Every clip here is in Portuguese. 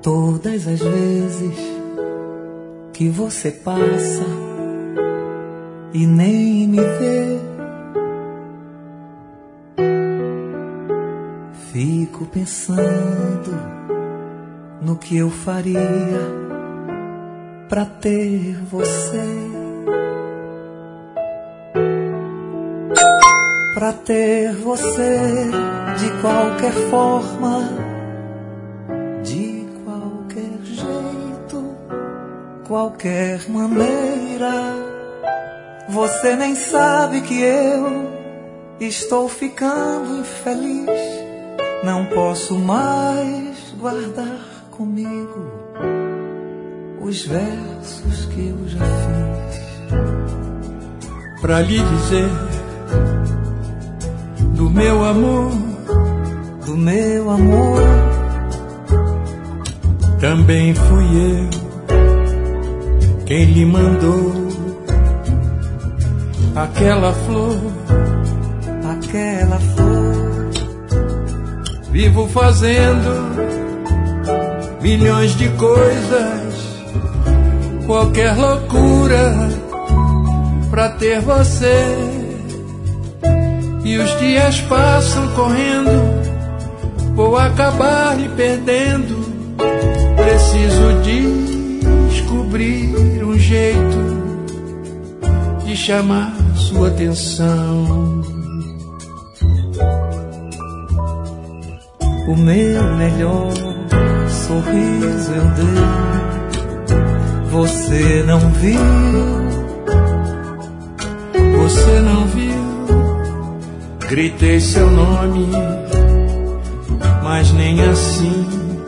Todas as vezes que você passa e nem me vê, fico pensando no que eu faria pra ter você, pra ter você de qualquer forma, de qualquer jeito, qualquer maneira. Você nem sabe que eu estou ficando infeliz. Não posso mais guardar comigo os versos que eu já fiz pra lhe dizer do meu amor, do meu amor. Também fui eu quem lhe mandou aquela flor, aquela flor. Vivo fazendo milhões de coisas, qualquer loucura pra ter você. E os dias passam correndo, vou acabar lhe perdendo. Preciso descobrir um jeito de chamar sua atenção. O meu melhor sorriso eu dei, você não viu, você não viu. Gritei seu nome, mas nem assim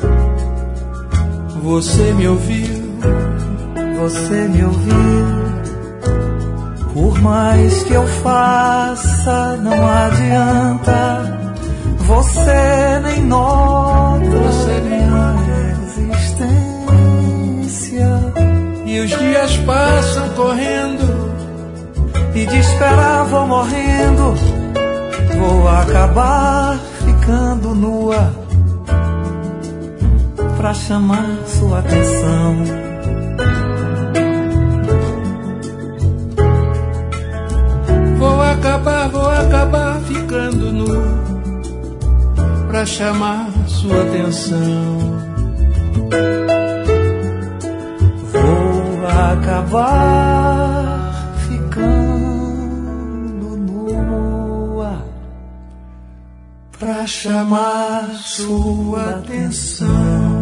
você me ouviu, você me ouviu. Por mais que eu faça, não adianta. Você nem nota, você nem a existência. E os dias passam correndo, e de esperar vou morrendo. Vou acabar ficando nua pra chamar sua atenção. Vou acabar ficando nu pra chamar sua atenção. Vou acabar ficando nua pra chamar sua atenção.